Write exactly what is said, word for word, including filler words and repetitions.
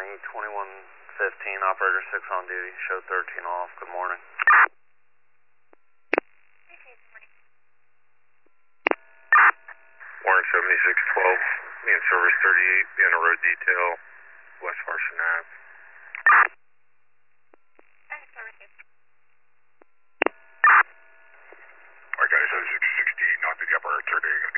morning, twenty-one fifteen, operator six on duty, show thirteen off, good morning. Warren seventy-six twelve, me in service thirty-eight, be on a road detail, West Harrison Ave. Alright guys, seventy-six sixty, not to the upper thirty,